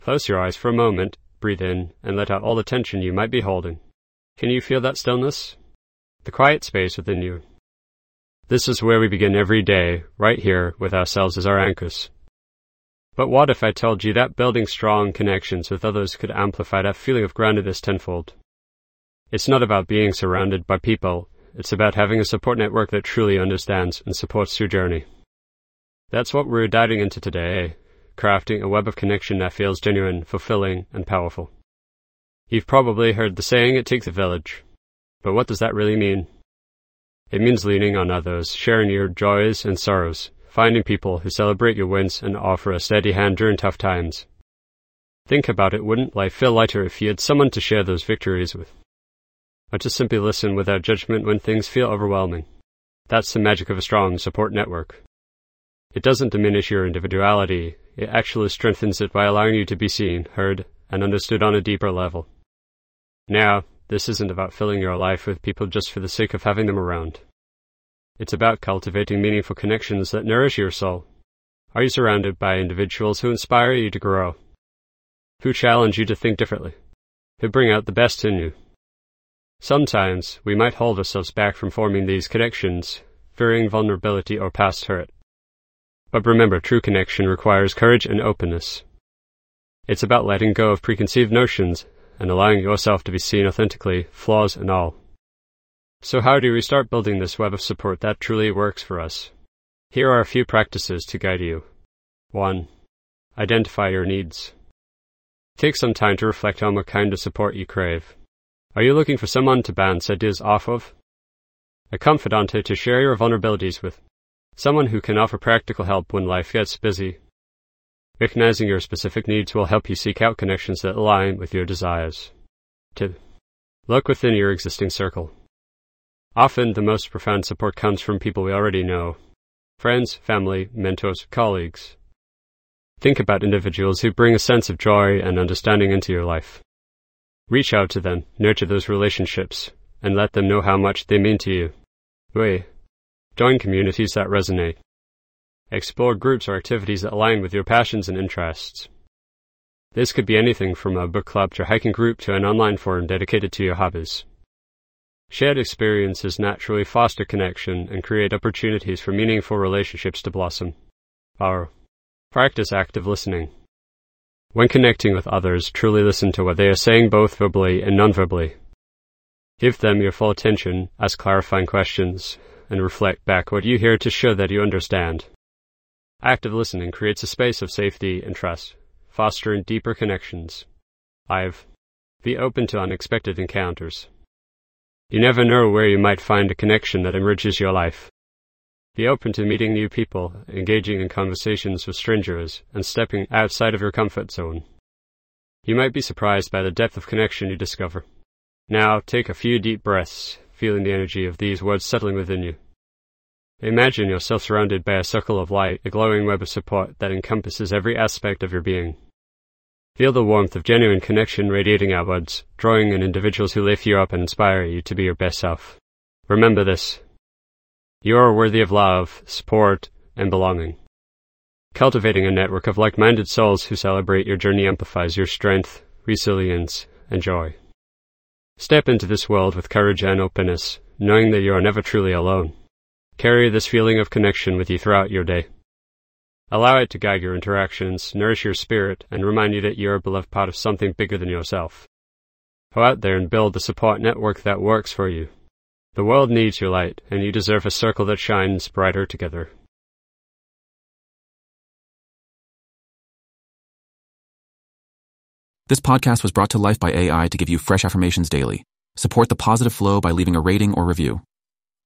Close your eyes for a moment, breathe in, and let out all the tension you might be holding. Can you feel that stillness? The quiet space within you. This is where we begin every day, right here, with ourselves as our anchors. But what if I told you that building strong connections with others could amplify that feeling of groundedness tenfold? It's not about being surrounded by people, it's about having a support network that truly understands and supports your journey. That's what we're diving into today, crafting a web of connection that feels genuine, fulfilling, and powerful. You've probably heard the saying, it takes a village. But what does that really mean? It means leaning on others, sharing your joys and sorrows, finding people who celebrate your wins and offer a steady hand during tough times. Think about it, wouldn't life feel lighter if you had someone to share those victories with? Or to simply listen without judgment when things feel overwhelming? That's the magic of a strong support network. It doesn't diminish your individuality, it actually strengthens it by allowing you to be seen, heard, and understood on a deeper level. Now, this isn't about filling your life with people just for the sake of having them around. It's about cultivating meaningful connections that nourish your soul. Are you surrounded by individuals who inspire you to grow? Who challenge you to think differently? Who bring out the best in you? Sometimes, we might hold ourselves back from forming these connections, fearing vulnerability or past hurt. But remember, true connection requires courage and openness. It's about letting go of preconceived notions and allowing yourself to be seen authentically, flaws and all. So how do we start building this web of support that truly works for us? Here are a few practices to guide you. 1. Identify your needs. Take some time to reflect on what kind of support you crave. Are you looking for someone to bounce ideas off of? A confidant to share your vulnerabilities with? Someone who can offer practical help when life gets busy? Recognizing your specific needs will help you seek out connections that align with your desires. 2. Look within your existing circle. Often, the most profound support comes from people we already know. Friends, family, mentors, colleagues. Think about individuals who bring a sense of joy and understanding into your life. Reach out to them, nurture those relationships, and let them know how much they mean to you. 3. Join communities that resonate. Explore groups or activities that align with your passions and interests. This could be anything from a book club to a hiking group to an online forum dedicated to your hobbies. Shared experiences naturally foster connection and create opportunities for meaningful relationships to blossom. 4. Practice active listening. When connecting with others, truly listen to what they are saying both verbally and non-verbally. Give them your full attention, ask clarifying questions, and reflect back what you hear to show that you understand. Active listening creates a space of safety and trust, fostering deeper connections. 5. Be open to unexpected encounters. You never know where you might find a connection that enriches your life. Be open to meeting new people, engaging in conversations with strangers, and stepping outside of your comfort zone. You might be surprised by the depth of connection you discover. Now, take a few deep breaths, feeling the energy of these words settling within you. Imagine yourself surrounded by a circle of light, a glowing web of support that encompasses every aspect of your being. Feel the warmth of genuine connection radiating outwards, drawing in individuals who lift you up and inspire you to be your best self. Remember this. You are worthy of love, support, and belonging. Cultivating a network of like-minded souls who celebrate your journey amplifies your strength, resilience, and joy. Step into this world with courage and openness, knowing that you are never truly alone. Carry this feeling of connection with you throughout your day. Allow it to guide your interactions, nourish your spirit, and remind you that you are a beloved part of something bigger than yourself. Go out there and build the support network that works for you. The world needs your light, and you deserve a circle that shines brighter together. This podcast was brought to life by AI to give you fresh affirmations daily. Support the positive flow by leaving a rating or review.